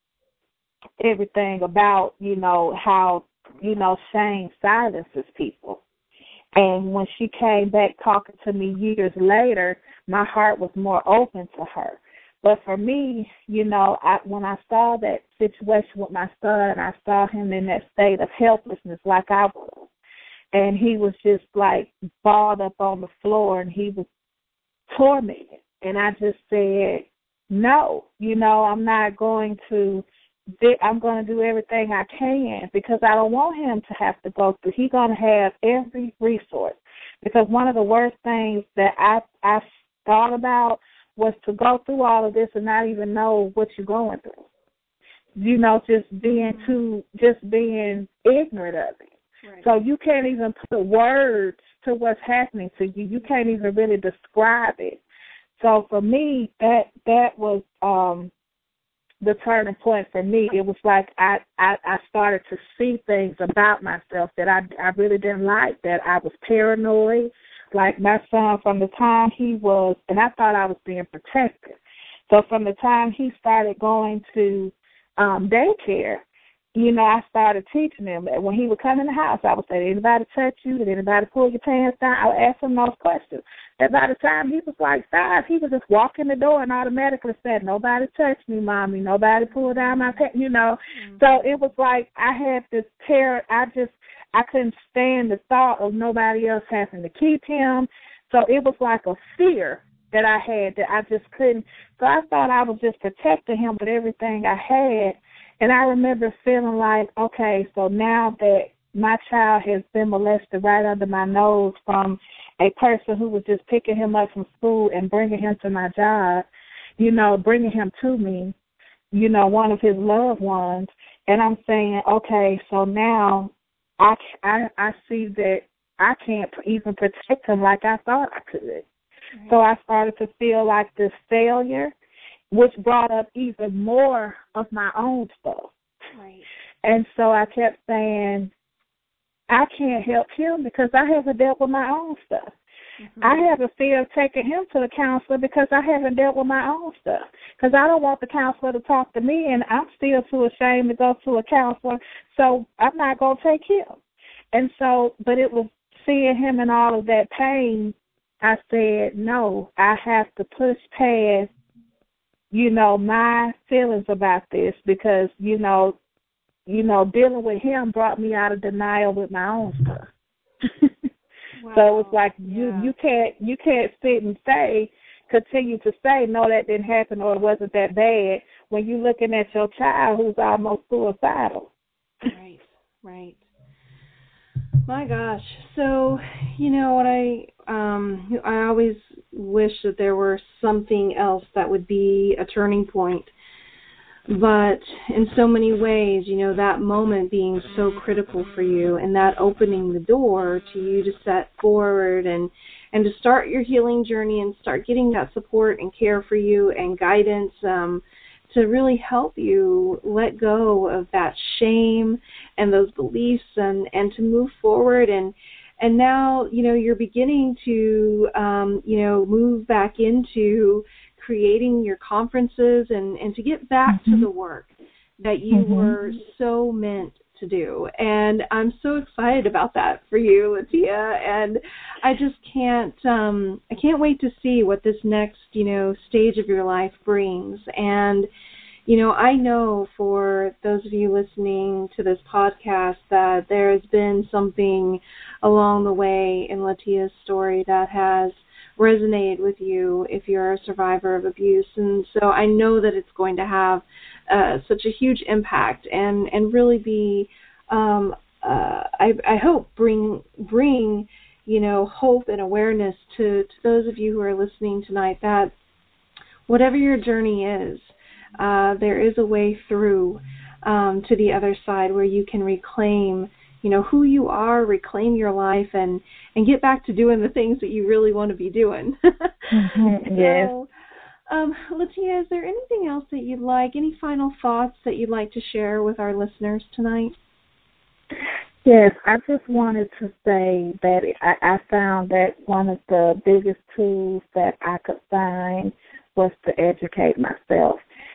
everything about, you know, how, you know, shame silences people. And when she came back talking to me years later, my heart was more open to her. But for me, you know, I, when I saw that situation with my son, I saw him in that state of helplessness like I was. And he was just like balled up on the floor and he was tormented. And I just said, no, you know, I'm not going to, I'm going to do everything I can because I don't want him to have to go through. He's going to have every resource. Because one of the worst things that I, I thought about was to go through all of this and not even know what you're going through. You know, just being too, just being ignorant of it. Right. So you can't even put words to what's happening to you. You can't even really describe it. So for me, that that was um, the turning point for me. It was like I, I, I started to see things about myself that I, I really didn't like, that I was paranoid. Like my son, from the time he was, and I thought I was being protected. So from the time he started going to um, daycare, you know, I started teaching him that when he would come in the house, I would say, did anybody touch you? Did anybody pull your pants down? I would ask him those questions. And by the time he was like five, he would just walk in the door and automatically said, nobody touched me, Mommy. Nobody pulled down my pants, you know. Mm-hmm. So it was like I had this terror. I just, I couldn't stand the thought of nobody else having to keep him. So it was like a fear that I had that I just couldn't. So I thought I was just protecting him with everything I had. And I remember feeling like, okay, so now that my child has been molested right under my nose from a person who was just picking him up from school and bringing him to my job, you know, bringing him to me, you know, one of his loved ones. And I'm saying, okay, so now I, I, I see that I can't even protect him like I thought I could. Right. So I started to feel like this failure, which brought up even more of my own stuff. Right. And so I kept saying, I can't help him because I haven't dealt with my own stuff. Mm-hmm. I have a fear of taking him to the counselor because I haven't dealt with my own stuff. Because I don't want the counselor to talk to me, and I'm still too ashamed to go to a counselor, so I'm not going to take him. And so, but it was seeing him in all of that pain, I said, no, I have to push past, you know, my feelings about this because, you know, you know, dealing with him brought me out of denial with my own stuff. Wow. So it was like yeah. you you can't you can't sit and say, continue to say, no, that didn't happen or it wasn't that bad when you're looking at your child who's almost suicidal. Right, right. My gosh. So, you know what I um I always wish that there were something else that would be a turning point. But in so many ways, you know, that moment being so critical for you and that opening the door to you to set forward and, and to start your healing journey and start getting that support and care for you and guidance um, to really help you let go of that shame and those beliefs and, and to move forward. And, and now, you know, you're beginning to, um, you know, move back into creating your conferences and, and to get back mm-hmm. to the work that you mm-hmm. were so meant to do. And I'm so excited about that for you, Latia. And I just can't, um, I can't wait to see what this next, you know, stage of your life brings. And, you know, I know for those of you listening to this podcast that there has been something along the way in Latia's story that has resonate with you if you're a survivor of abuse. And so I know that it's going to have uh, such a huge impact and, and really be, um, uh, I, I hope, bring, bring, you know, hope and awareness to, to those of you who are listening tonight that whatever your journey is, uh, there is a way through um, to the other side where you can reclaim you know, who you are, reclaim your life, and, and get back to doing the things that you really want to be doing. mm-hmm, yes. So, um, Latia, is there anything else that you'd like, any final thoughts that you'd like to share with our listeners tonight? Yes, I just wanted to say that I, I found that one of the biggest tools that I could find was to educate myself.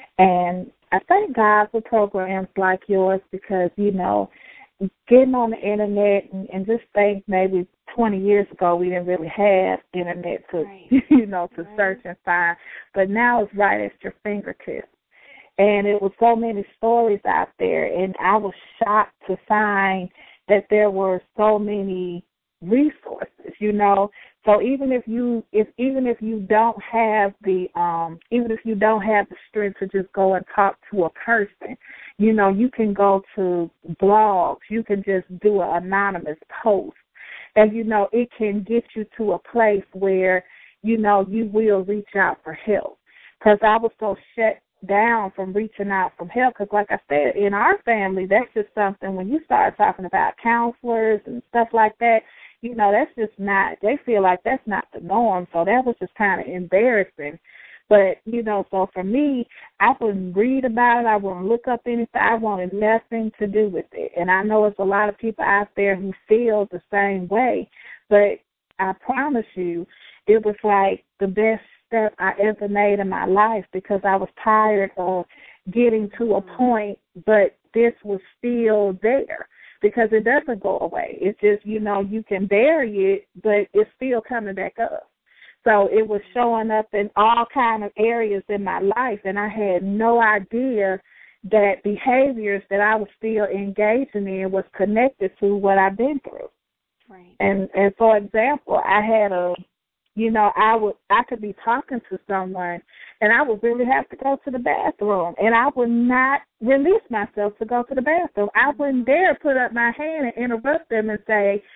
And I thank God for programs like yours because, you know, getting on the internet and, and just think maybe twenty years ago we didn't really have internet to, right. you know, to right. search and find. But now it's right at your fingertips. And it was so many stories out there, and I was shocked to find that there were so many resources, you know. So even if you if even if you don't have the um even if you don't have the strength to just go and talk to a person, you know, you can go to blogs, you can just do an anonymous post. And, you know, it can get you to a place where, you know, you will reach out for help. Because I was so shut down from reaching out for help. Because, like I said, in our family, that's just something, when you start talking about counselors and stuff like that, you know, that's just not, they feel like that's not the norm. So that was just kind of embarrassing. But, you know, so for me, I wouldn't read about it. I wouldn't look up anything. I wanted nothing to do with it. And I know it's a lot of people out there who feel the same way. But I promise you, it was like the best step I ever made in my life because I was tired of getting to a point, but this was still there because it doesn't go away. It's just, you know, you can bury it, but it's still coming back up. So it was showing up in all kind of areas in my life, and I had no idea that behaviors that I was still engaging in was connected to what I've been through. Right. And and for example, I had a, you know, I would I could be talking to someone, and I would really have to go to the bathroom, and I would not release myself to go to the bathroom. I wouldn't dare put up my hand and interrupt them and say,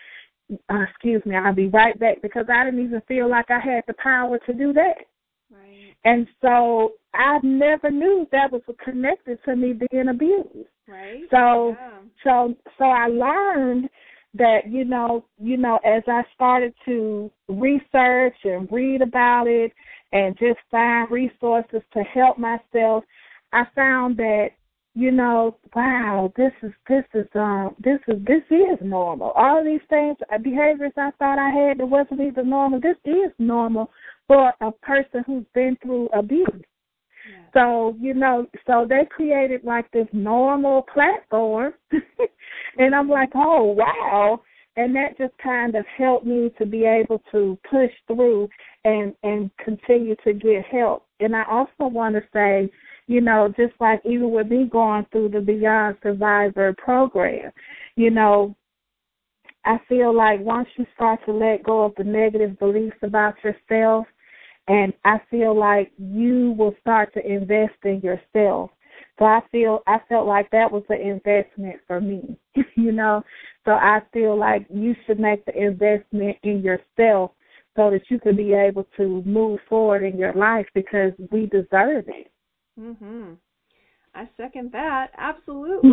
uh, excuse me, I'll be right back, because I didn't even feel like I had the power to do that. Right. And so I never knew that was connected to me being abused. Right. So, yeah. so, so I learned that, you know, you know, as I started to research and read about it and just find resources to help myself, I found that, you know, wow, this is this is um this is this is normal. All of these things, behaviors I thought I had that wasn't even normal, this is normal for a person who's been through abuse. Yeah. So, you know, so they created like this normal platform, and I'm like, oh wow, and that just kind of helped me to be able to push through and and continue to get help. And I also want to say, you know, just like even with me going through the Beyond Survivor program, you know, I feel like once you start to let go of the negative beliefs about yourself, and I feel like you will start to invest in yourself. So I feel I felt like that was an investment for me, you know. So I feel like you should make the investment in yourself so that you can be able to move forward in your life, because we deserve it. Mhm. I second that. Absolutely.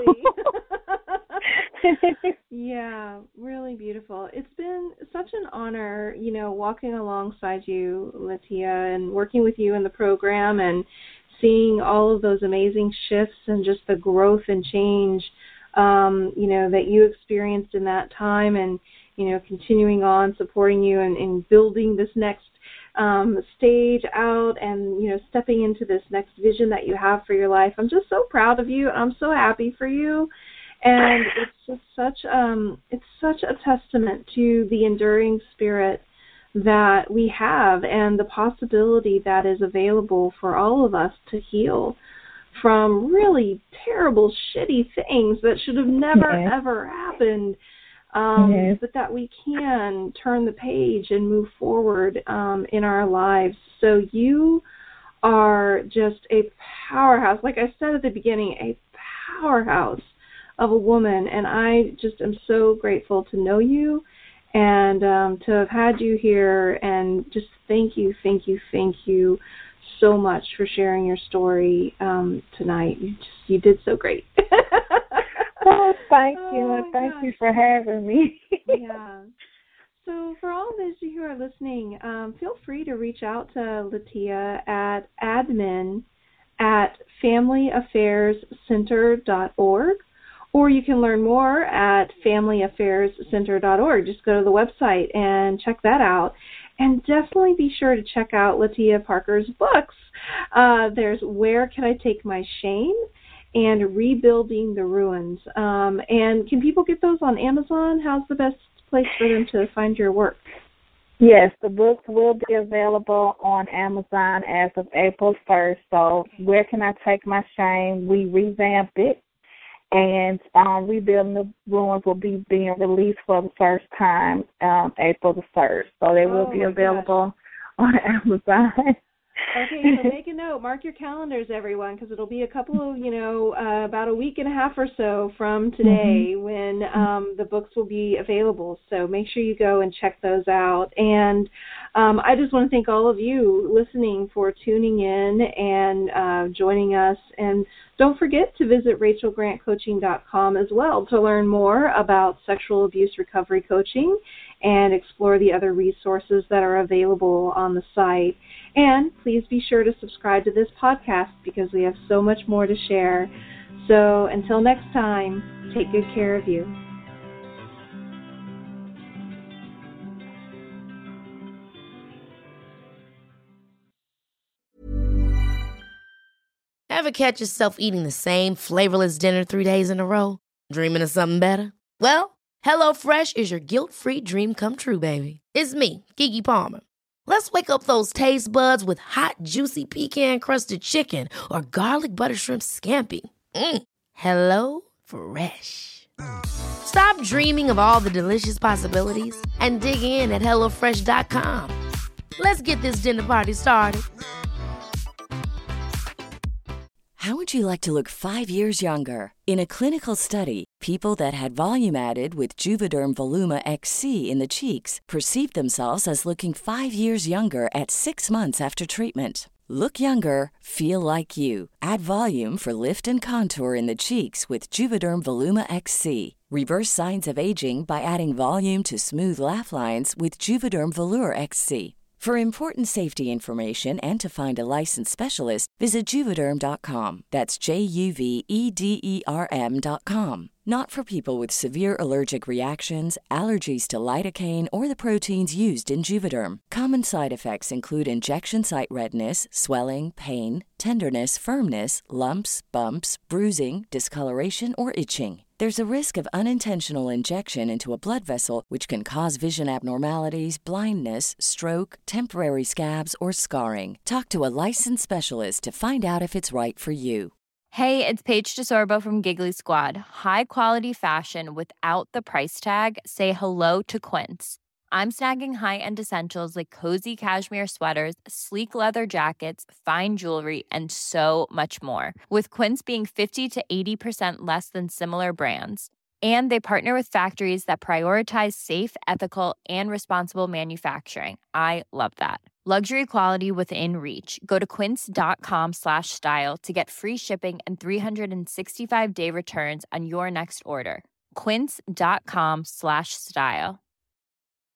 Yeah, really beautiful. It's been such an honor, you know, walking alongside you, Latia, and working with you in the program and seeing all of those amazing shifts and just the growth and change, um, you know, that you experienced in that time, and, you know, continuing on supporting you and, and building this next Um, stage out and, you know, stepping into this next vision that you have for your life. I'm just so proud of you. I'm so happy for you. And it's just such, um, it's such a testament to the enduring spirit that we have and the possibility that is available for all of us to heal from really terrible, shitty things that should have never, yes. ever happened. Um, yes. But that we can turn the page and move forward um, in our lives. So you are just a powerhouse. Like I said at the beginning, a powerhouse of a woman. And I just am so grateful to know you and um, to have had you here. And just thank you, thank you, thank you so much for sharing your story um, tonight. You just you did so great. Oh, thank you, oh, and thank gosh. you for having me. Yeah. So for all those who are listening, um, feel free to reach out to Latia at admin at family affairs center dot org, or you can learn more at family affairs center dot org. Just go to the website and check that out. And definitely be sure to check out Latia Parker's books. Uh, there's Where Can I Take My Shame? And Rebuilding the Ruins. Um, and can people get those on Amazon? How's the best place for them to find your work? Yes, the books will be available on Amazon as of April first. So Where Can I Take My Shame? We revamped it. And um, Rebuilding the Ruins will be being released for the first time um, April the first. So they will oh be available gosh. on Amazon. Okay, so make a note. Mark your calendars, everyone, because it'll be a couple of, you know, uh, about a week and a half or so from today mm-hmm. when um, the books will be available. So make sure you go and check those out. And um, I just want to thank all of you listening for tuning in and uh, joining us. And don't forget to visit rachel grant coaching dot com as well to learn more about sexual abuse recovery coaching and explore the other resources that are available on the site. And please be sure to subscribe to this podcast because we have so much more to share. So until next time, take good care of you. Ever catch yourself eating the same flavorless dinner three days in a row? Dreaming of something better? Well, HelloFresh is your guilt-free dream come true, baby. It's me, Keke Palmer. Let's wake up those taste buds with hot, juicy pecan-crusted chicken or garlic butter shrimp scampi. Mm. Hello Fresh. Stop dreaming of all the delicious possibilities and dig in at hello fresh dot com. Let's get this dinner party started. How would you like to look five years younger? In a clinical study, People that had volume added with Juvederm Voluma X C in the cheeks perceived themselves as looking five years younger at six months after treatment. Look younger, feel like you. Add volume for lift and contour in the cheeks with Juvederm Voluma X C. Reverse signs of aging by adding volume to smooth laugh lines with Juvederm Volure X C. For important safety information and to find a licensed specialist, visit Juvederm dot com. That's J U V E D E R M dot com. Not for people with severe allergic reactions, allergies to lidocaine, or the proteins used in Juvederm. Common side effects include injection site redness, swelling, pain, tenderness, firmness, lumps, bumps, bruising, discoloration, or itching. There's a risk of unintentional injection into a blood vessel, which can cause vision abnormalities, blindness, stroke, temporary scabs, or scarring. Talk to a licensed specialist to find out if it's right for you. Hey, it's Paige DeSorbo from Giggly Squad. High quality fashion without the price tag. Say hello to Quince. I'm snagging high-end essentials like cozy cashmere sweaters, sleek leather jackets, fine jewelry, and so much more. With Quince being fifty to eighty percent less than similar brands. And they partner with factories that prioritize safe, ethical, and responsible manufacturing. I love that. Luxury quality within reach. Go to quince.com slash style to get free shipping and three sixty-five day returns on your next order. Quince.com slash style.